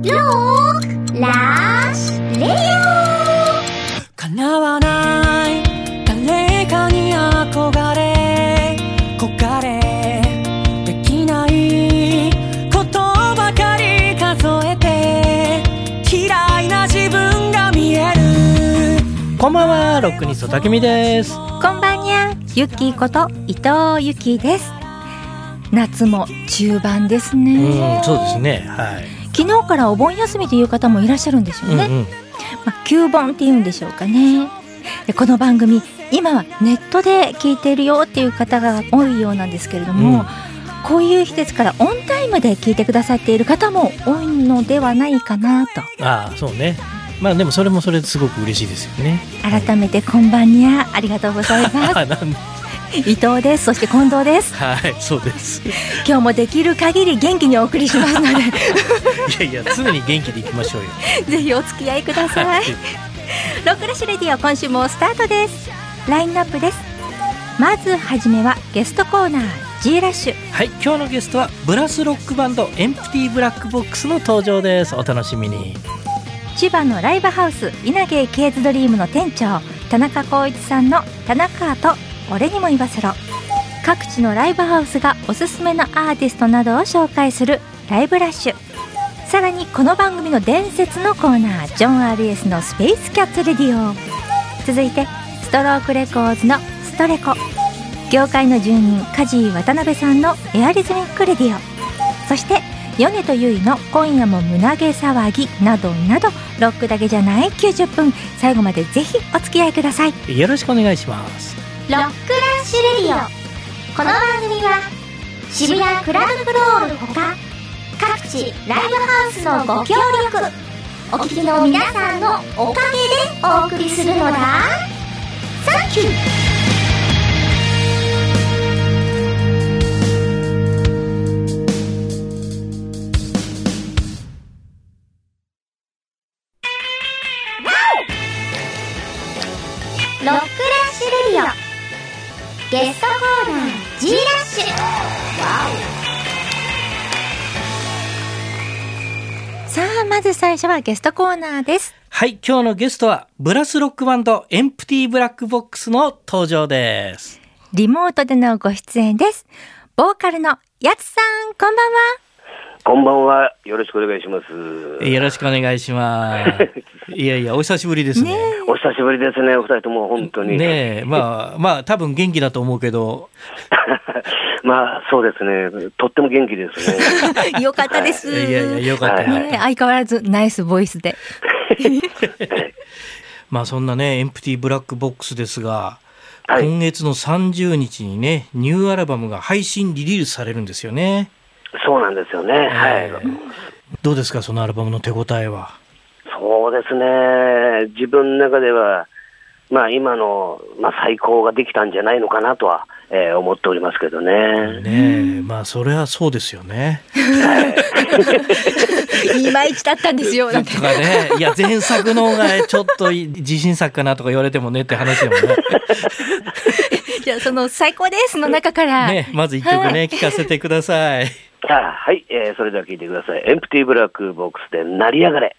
ロックラッシュレディオ。 叶わない誰かに憧れ焦がれできないことばかり数えて嫌いな自分が見える。こんばんは、ロックニストたけみです。 こんばんにゃ、ゆきーこと伊藤ゆきです。夏も中盤ですね。 そうですね、はい。 昨日からお盆休みという方もいらっしゃるんでしょうね、旧盆っていうんでしょうかね。でこの番組今はネットで聞いているよっていう方が多いようなんですけれども、こういう日ですからオンタイムで聞いてくださっている方も多いのではないかなと。 ああ、そうね。まあでもそれもそれですごく嬉しいですよね。 改めてこんばんにゃ、ありがとうございます伊藤です。そして近藤です。はい、 そうです。 今日もできる限り元気にお送りしますのでいや常に元気でいきましょうよぜひお付き合いくださいロックラッシュレディオ、今週もスタートです。ラインナップです。まずはじめはゲストコーナー G ラッシュ。 はい、今日のゲストはブラスロックバンドエンプティブラックボックスの登場です。お楽しみに。 千葉のライブハウス稲毛ケーズドリームの店長田中光一さんの田中アート俺にも言わせろ。各地のライブハウスがおすすめのアーティストなどを紹介するライブラッシュ。さらにこの番組の伝説のコーナージョン RS のスペースキャッツレディオ。続いてストロークレコーズのストレコ。業界の住人梶井渡辺さんのエアリズミックレディオ。そして米とゆいの今夜も胸毛騒ぎなどなど、ロックだけじゃない90分、最後までぜひお付き合いください。 よろしくお願いします。 ロックラッシュレディオ。この番組は渋谷クラブクロールほか各地ライブハウスのご協力、お聞きの皆さんのおかげでお送りするのだ。サンキュー。ロックラッシュレディオゲストコーナー G ラッシュ。 さあ、まず最初はゲストコーナーです。 はい、今日のゲストはブラスロックバンドエンプティブラックボックスの登場です。 リモートでのご出演です。ボーカルのやつさん、こんばんは。 こんばんは、よろしくお願いします。 よろしくお願いしますいやいや、お久しぶりですね。 お久しぶりですね、お二人とも本当にね。まあ多分元気だと思うけどまあそうですね、とっても元気ですねよかったです、 いやいや、よかった、 相変わらずナイスボイスでまあそんなねエンプティブラックボックスですが、今月の30日にねニューアルバムが配信リリースされるんですよね。 そうなんですよね、 どうですか、そのアルバムの手応えは。 そうですね、自分の中ではまあ今の、最高ができたんじゃないのかなとは、思っておりますけどね。 まあそれはそうですよねいまいちだったんですよなんてとかね、いや前作の方がちょっと自信作かなとか言われてもねって話でもねじゃあその最高ですの中からね、まず一曲ね、聴かせてください。 はい、それでは聴いてください。エンプティブラックボックスで成り上がれ。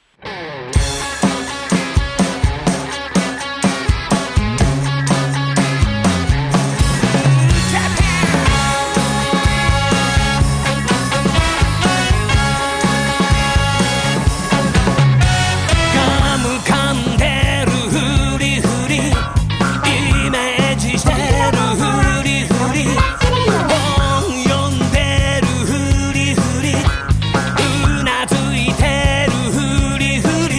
うなずいてるふりふり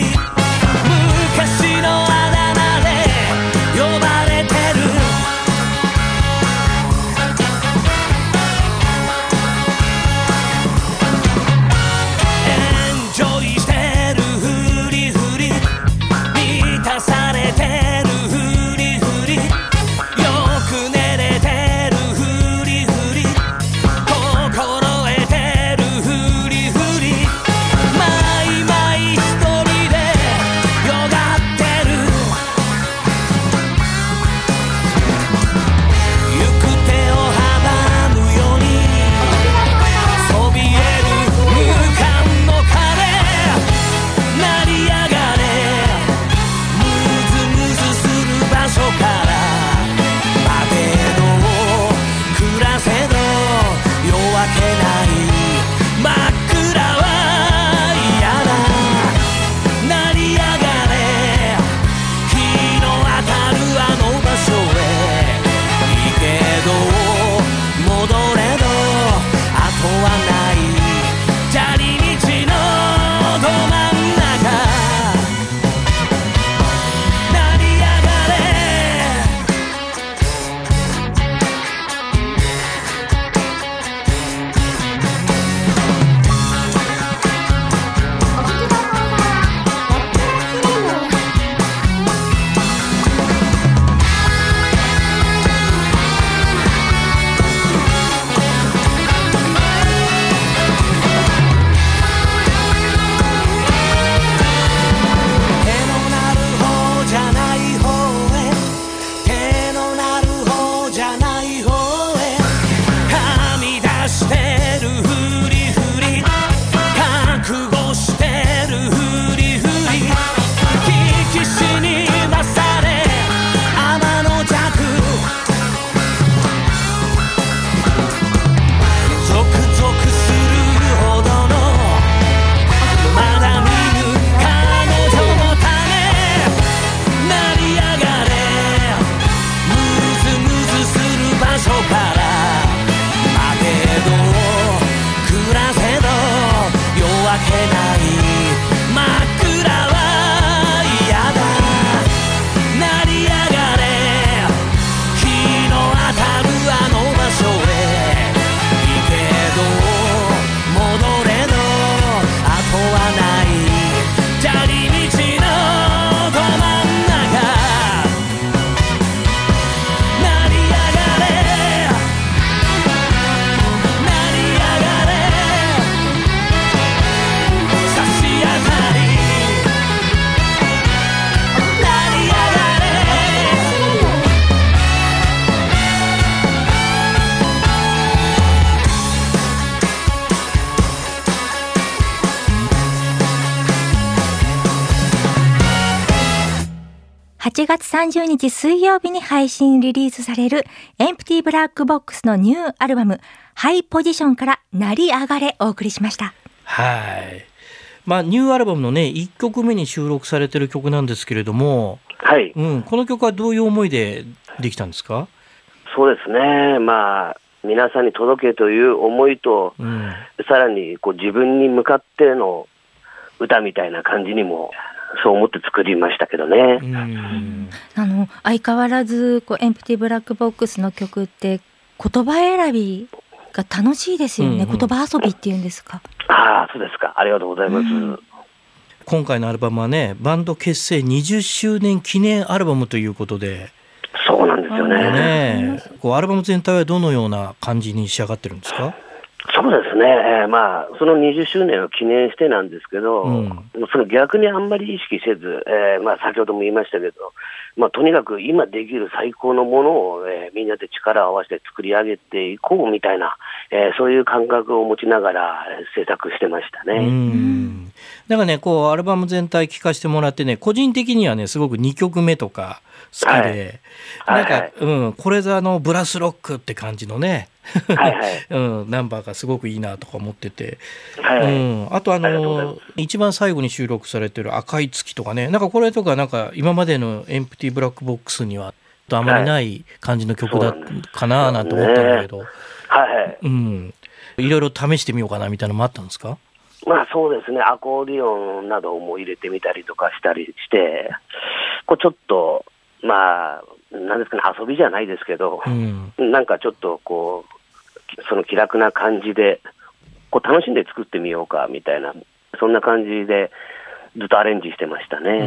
ない真っ暗は嫌だ成り上がれ日の当たるあの場所へいいけど戻れの後はない砂利道のど真ん中成り上がれ成り上がれ差し当たり成り上がれ 8月30日水曜日に配信リリースされるエンプティブラックボックスのニューアルバムハイポジションから成り上がれお送りしました。 はい。ニューアルバムのね1曲目に収録されてる曲なんですけれども、 はい、 この曲はどういう思いでできたんですか？ そうですね、皆さんに届けという思いと、さらにこう自分に向かっての歌みたいな感じにもそう思って作りましたけどね。 相変わらずエンプティブラックボックスの曲って言葉選びが楽しいですよね。言葉遊びっていうんですか。 そうですか。ありがとうございます。 今回のアルバムはねバンド結成20周年記念アルバムということで。 そうなんですよね。 アルバム全体はどのような感じに仕上がってるんですか？ そうですね、その20周年を記念してなんですけど、その逆にあんまり意識せず、先ほども言いましたけど、とにかく今できる最高のものを、みんなで力を合わせて作り上げていこうみたいな、そういう感覚を持ちながら制作してましたね。 だからねアルバム全体聴かせてもらってね個人的にはねすごく2曲目とか好きで、これぞブラスロックって感じのねナンバーがすごくいいなとか思ってて、あと一番最後に収録されてる赤い月とかねこれとか今までのエンプティブラックボックスにはあまりない感じの曲だかななんて思ったんだけど、いろいろ試してみようかなみたいなのもあったんですか？ そうですね、アコーディオンなども入れてみたりとかしたりしてちょっとなんですかね、遊びじゃないですけど、ちょっとその気楽な感じで楽しんで作ってみようかみたいな、そんな感じでずっとアレンジしてましたね。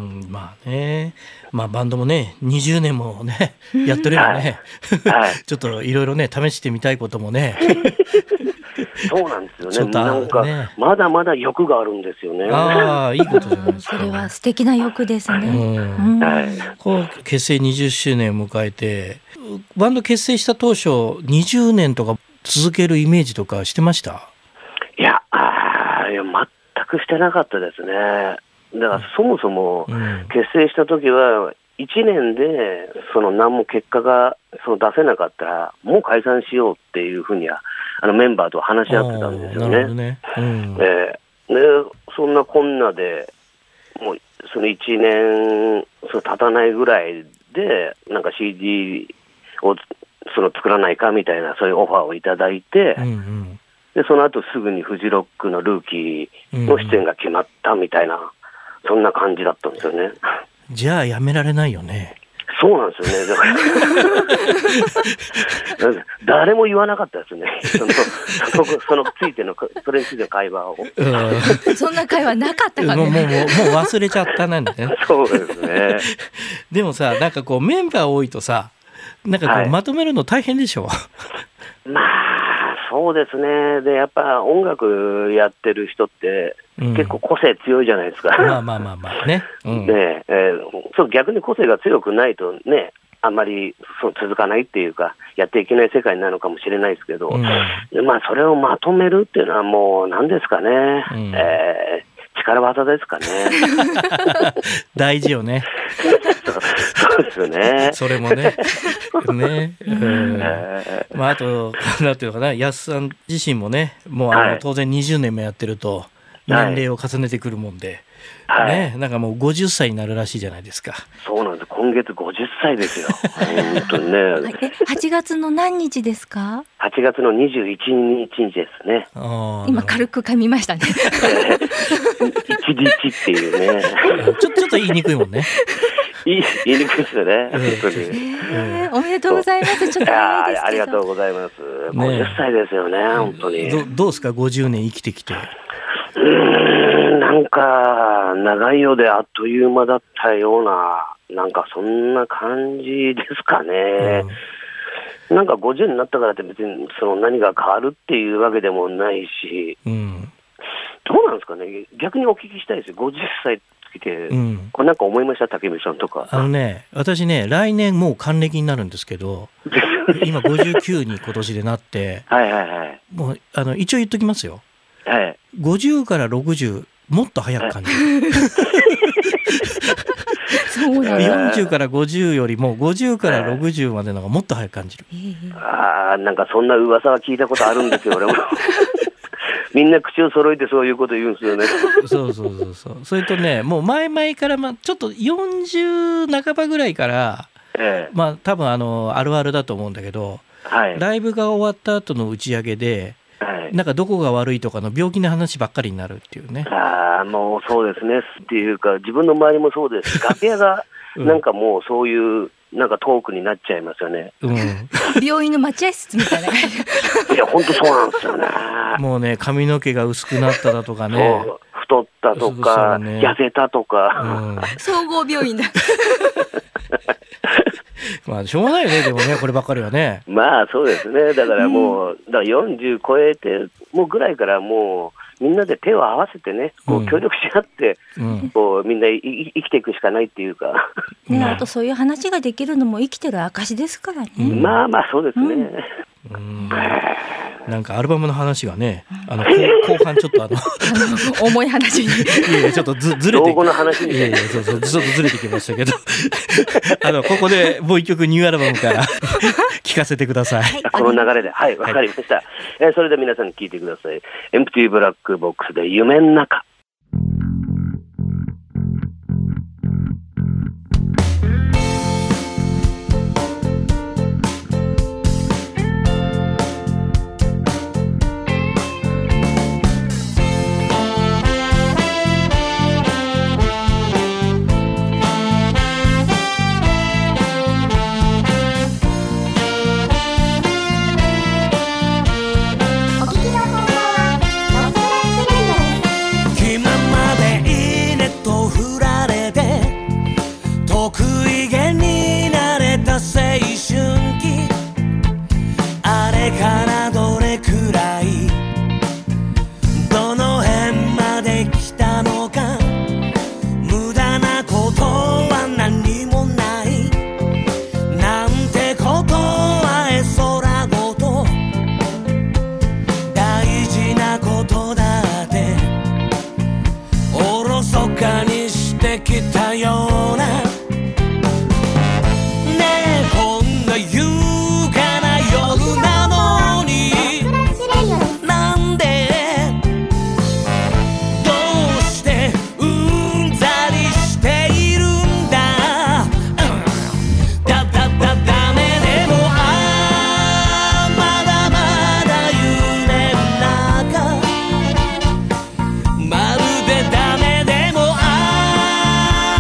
バンドもね20年もねやってればね、ちょっといろいろね試してみたいこともねそうなんですよね。まだまだ欲があるんですよね。 いいことじゃないですか。 それは素敵な欲ですね。 結成20周年を迎えてバンド結成した当初20年とか続けるイメージとかしてました？いや全くしてなかったですね。だからそもそも結成した時は1年で何も結果が出せなかったらもう解散しようっていうふうにはメンバーと話し合ってたんですよね。そんなこんなでもうその1年経たないぐらいでCD を作らないかみたいなそういうオファーをいただいて、でその後すぐにフジロックのルーキーの出演が決まったみたいな、そんな感じだったんですよね。 じゃあやめられないよね。 そうなんですよね。だから誰も言わなかったですね。それについての会話を。 そんな会話なかったかね。 もう忘れちゃったなんでね。 そうですね。 でもさメンバー多いとさまとめるの大変でしょ。 そうですね。でやっぱ音楽やってる人って結構個性強いじゃないですか。 ね。 逆に個性が強くないとね、あんまり続かないっていうかやっていけない世界になるのかもしれないですけど、それをまとめるっていうのはもう何ですかね、力技ですかね。 大事よね。 そうですよね。 それもね。あとなんていうのかな、安さん自身もねもう当然20年もやってると年齢を重ねてくるもんで、ね、なんかもう50歳になるらしいじゃないですか。 そうなんです。今月50歳ですよ。本当にね。 8月の何日ですか ？8月の21日ですね。 今軽く噛みましたね。 1日っていうね。 ちょっと言いにくいもんね。 言いにくいですよね。 おめでとうございます。ちょっと早いですけど。 ありがとうございます。50歳ですよね、本当に。 どうですか、50年生きてきて。 なんか長いようであっという間だったような、なんかそんな感じですかね。なんか50になったからって別にその何が変わるっていうわけでもないし、どうなんですかね。逆にお聞きしたいですよ。50歳過ぎて、これなんか思いました？武見さんとか。 私ね、来年もう還暦になるんですけど、今59に今年でなって、もう一応言っときますよ。50から60もっと早く感じる。 そうだね。 40から50よりも50から60までのがもっと早く感じる。 なんかそんな噂は聞いたことあるんですよ、俺も。みんな口を揃えてそういうこと言うんですよね。 そう。それとね、もう前々から、ちょっと40半ばぐらいから、多分あるあるだと思うんだけど、ライブが終わった後の打ち上げで、なんかどこが悪いとかの病気の話ばっかりになるっていうね。 もうそうですね。っていうか自分の周りもそうです。楽屋がなんかもうそういうなんかトークになっちゃいますよね。 病院の待合室みたいな。いや本当そうなんですよね。 もうね、髪の毛が薄くなっただとかね。 太ったとか、痩せたとか。 総合病院だ。 しょうがないよね、でもね、こればっかりはね。 そうですね。だからもう、40超えてもうぐらいからもうみんなで手を合わせてね、こう協力し合って、こうみんな生きていくしかないっていうか。 あとそういう話ができるのも生きてる証ですからね。 そうですね。 なんかアルバムの話がね、後半ちょっと重い話にちょっとずれて、 老後の話にね、 ちょっとずれてきましたけど、ここでもう一曲ニューアルバムから聴かせてください。 この流れで、わかりました。それでは皆さん聴いてください。エンプティーブラックボックスで夢の中。 「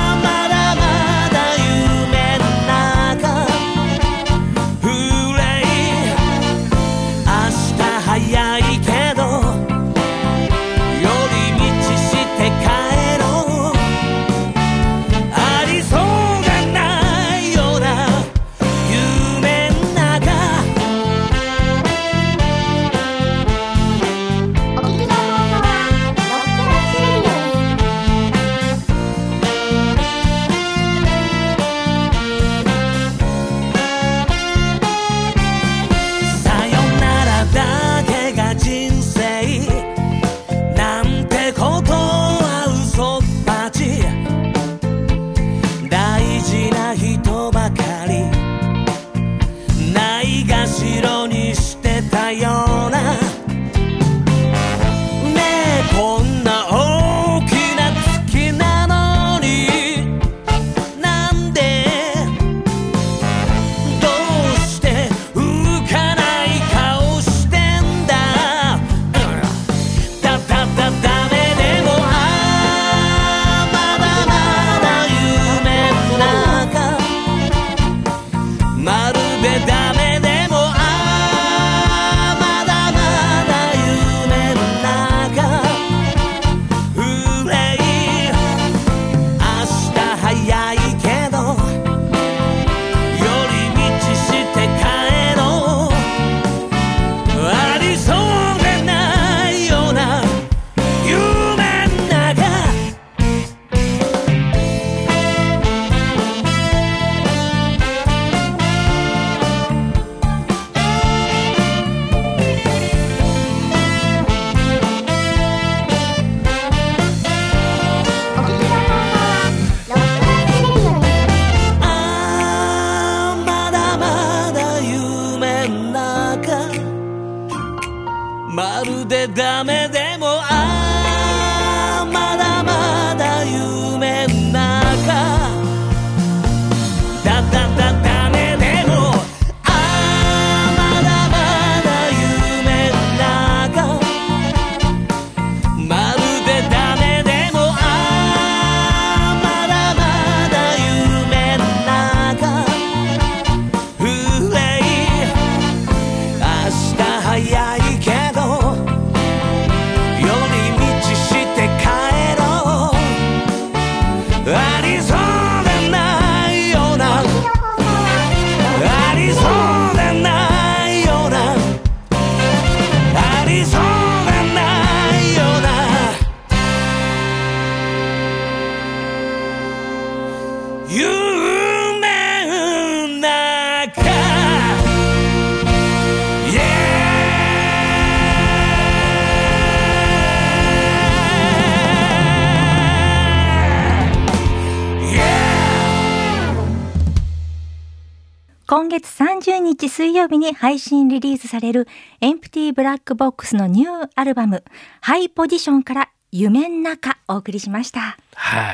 月30日水曜日に配信リリースされるエンプティブラックボックスのニューアルバムハイポジションから夢ん中お送りしました。 はい。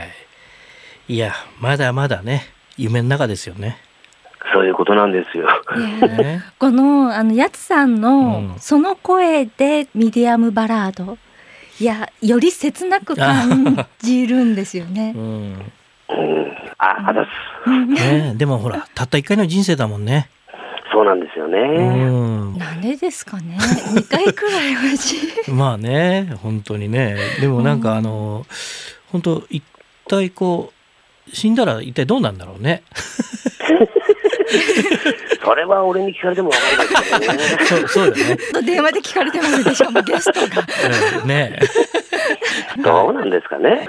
いや、まだまだね、夢の中ですよね。 そういうことなんですよ。 このやつさんのその声でミディアムバラード、いや、より切なく感じるんですよね。 でもほら、たった1回の人生だもんね。 そうなんですよね。 なんでですかね。2回くらいはまあね、本当にね。でもなんか本当一体こう死んだら一体どうなんだろうね。 それは俺に聞かれても分からないですけどね。そうだね。 電話で聞かれてますでしょ、もうゲストが。 ね。 どうなんですかね。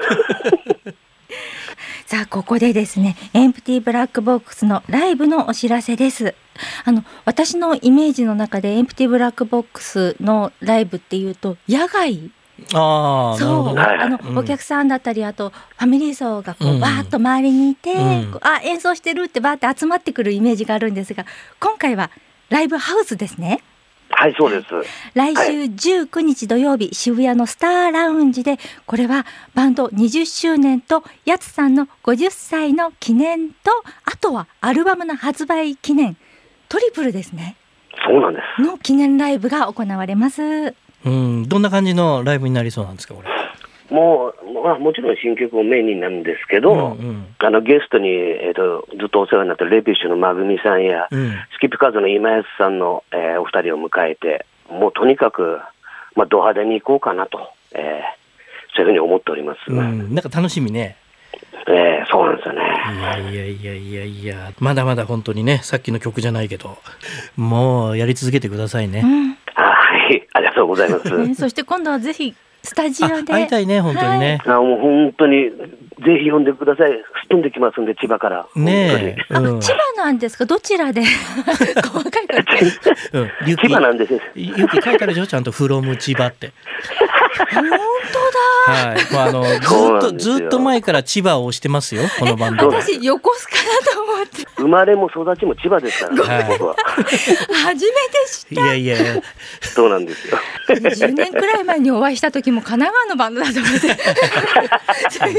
さあ、ここでですね、エンプティブラックボックスのライブのお知らせです。私のイメージの中でエンプティブラックボックスのライブっていうと野外、そう、お客さんだったり、あとファミリー層がこうバーッと周りにいて、演奏してるってバーッて集まってくるイメージがあるんですが、今回はライブハウスですね。 はい、そうです。 来週19日土曜日、渋谷のスターラウンジで、これはバンド20周年とやつさんの50歳の記念と、あとはアルバムの発売記念、トリプルですね。 そうなんですの記念ライブが行われます。 どんな感じのライブになりそうなんですか、これ。 もちろん新曲もメインになるんですけど、ゲストに、ずっとお世話になったレビッシュのまぐみさんや、スキップカーズの今安さんの、お二人を迎えて、もうとにかく、ド派手に行こうかなと、そういうふうに思っております。 なんか楽しみね。 そうなんですよね。 いや、まだまだ本当にね、さっきの曲じゃないけど、もうやり続けてくださいね。 はい、ありがとうございます。 そして今度はぜひスタジオで会いたいね、本当にね。 もう本当にぜひ呼んでください。すっ飛んできますんで、千葉からね。 千葉なんですか、どちらで。細かいから千葉なんです。 ゆき書いてあるでしょ、ちゃんとフロム千葉って。 本当だ。 はい、ずっと前から千葉を推してますよ、このバンド。 私横須賀だと思って。 生まれも育ちも千葉ですからね、僕は。 初めて知った。 いやそうなんですよ。 10年くらい前にお会いした時も神奈川のバンドだと思って。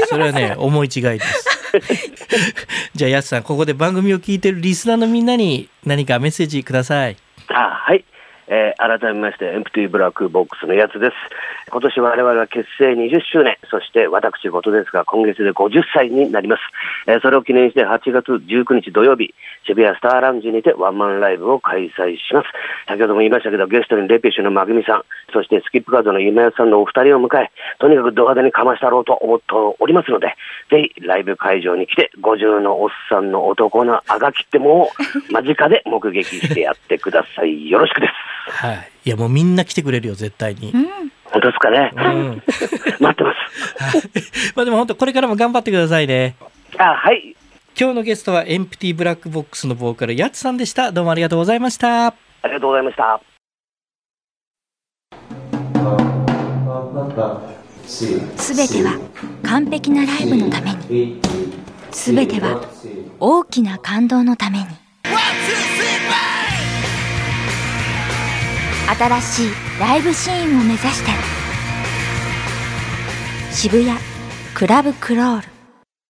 それはね、思い違いです。じゃあやすさん、ここで番組を聞いてるリスナーのみんなに何かメッセージください。 はい、改めましてエンプティブラックボックスのやつです。今年我々は結成20周年、そして私事ですが今月で50歳になります。それを記念して8月19日土曜日、渋谷スターラウンジにてワンマンライブを開催します。先ほども言いましたけど、ゲストにレピッシュのまぐみさん、そしてスキップカードの今安さんのお二人を迎え、とにかくド派手にかましたろうと思っておりますので、ぜひライブ会場に来て50のおっさんの男のあがきってもを間近で目撃してやってください。よろしくです。 はい、いやもうみんな来てくれるよ、絶対に。 本当ですかね。待ってます。 でも本当これからも頑張ってくださいね。 はい。 今日のゲストはエンプティブラックボックスのボーカルやつさんでした。どうもありがとうございました。 ありがとうございました。 すべては完璧なライブのために、すべては大きな感動のために。新しいライブシーンを目指して、渋谷クラブクロール。